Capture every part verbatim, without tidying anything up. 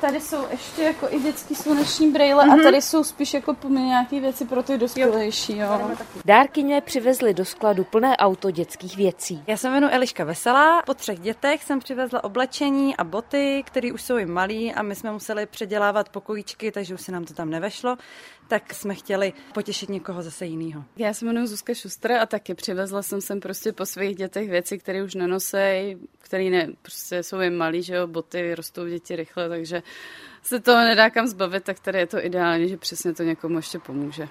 tady jsou ještě jako i dětský sluneční brejle mm-hmm. a tady jsou spíš jako po mě nějaké věci pro ty dospělejší. Jo. Dárkyně přivezly do skladu plné auto dětských věcí. Já se jmenuji Eliška Veselá. Po třech dětech jsem přivezla oblečení a boty, které už jsou jim malý a my jsme museli předělávat pokojíčky, takže už se nám to tam nevešlo. Tak jsme chtěli potěšit někoho zase jinýho. Já se jmenuji Zuzka Šustr a taky přivezla jsem sem prostě po svých dětech věci, které už nenosej, které ne, prostě jsou jim malý, že jo, boty, rostou děti rychle, takže se toho nedá kam zbavit, tak tady je to ideální, že přesně to někomu ještě pomůže.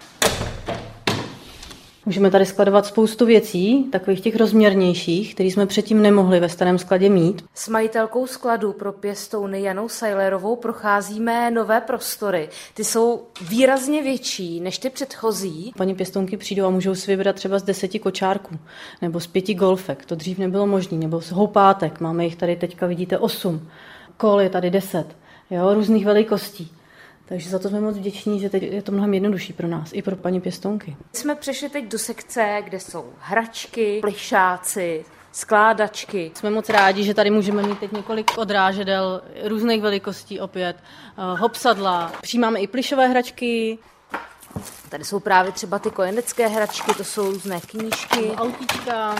Můžeme tady skladovat spoustu věcí, takových těch rozměrnějších, které jsme předtím nemohli ve starém skladě mít. S majitelkou skladu pro pěstouny Janou Sajlerovou procházíme nové prostory. Ty jsou výrazně větší než ty předchozí. Paní pěstounky přijdou a můžou si vybrat třeba z deseti kočárků, nebo z pěti golfek, to dřív nebylo možné, nebo z houpátek, máme jich tady teďka, vidíte, osm, kol je tady deset, jo, různých velikostí. Takže za to jsme moc vděční, že teď je to mnohem jednodušší pro nás, i pro paní pěstounky. Jsme přešli teď do sekce, kde jsou hračky, plišáci, skládačky. Jsme moc rádi, že tady můžeme mít teď několik odrážedel různých velikostí opět, hopsadla, přijímáme i plišové hračky. Tady jsou právě třeba ty kojenecké hračky, to jsou různé knížky. Autíčka.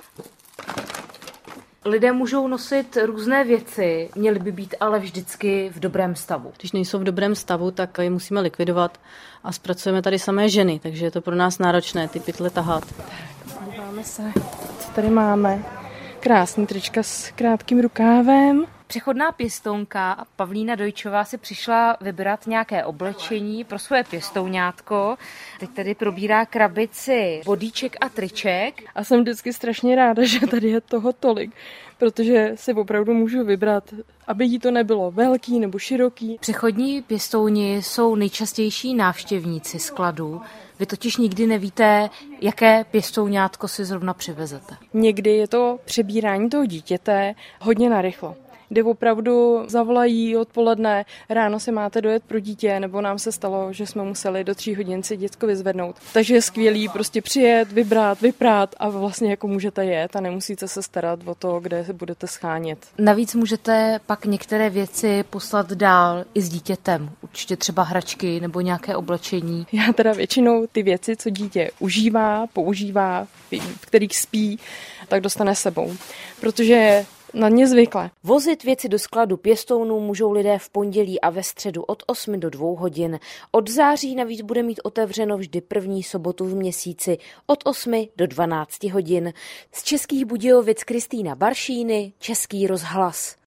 Lidé můžou nosit různé věci, měly by být ale vždycky v dobrém stavu. Když nejsou v dobrém stavu, tak je musíme likvidovat a zpracujeme tady samé ženy, takže je to pro nás náročné ty pytle tahat. Tak, díváme se, co tady máme. Krásný trička s krátkým rukávem. Přechodná pěstounka Pavlína Dojčová si přišla vybrat nějaké oblečení pro svoje pěstounátko. Teď tady probírá krabici bodíček a triček. A jsem vždycky strašně ráda, že tady je toho tolik, protože si opravdu můžu vybrat, aby jí to nebylo velký nebo široký. Přechodní pěstouni jsou nejčastější návštěvníci skladu. Vy totiž nikdy nevíte, jaké pěstounátko si zrovna přivezete. Někdy je to přebírání toho dítěte hodně narychlo, kde opravdu zavolají odpoledne, ráno si máte dojet pro dítě, nebo nám se stalo, že jsme museli do tří hodin si děcko vyzvednout. Takže je skvělý prostě přijet, vybrat, vyprát a vlastně jako můžete jet a nemusíte se starat o to, kde se budete schánět. Navíc můžete pak některé věci poslat dál i s dítětem. Určitě třeba hračky nebo nějaké oblečení. Já teda většinou ty věci, co dítě užívá, používá, v kterých spí, tak dostane sebou. Protože na ně zvykle. Vozit věci do skladu pěstounů můžou lidé v pondělí a ve středu od osmi do dvou hodin. Od září navíc bude mít otevřeno vždy první sobotu v měsíci od osmi do dvanácti hodin. Z Českých Budějovic Kristýna Baršíny, Český rozhlas.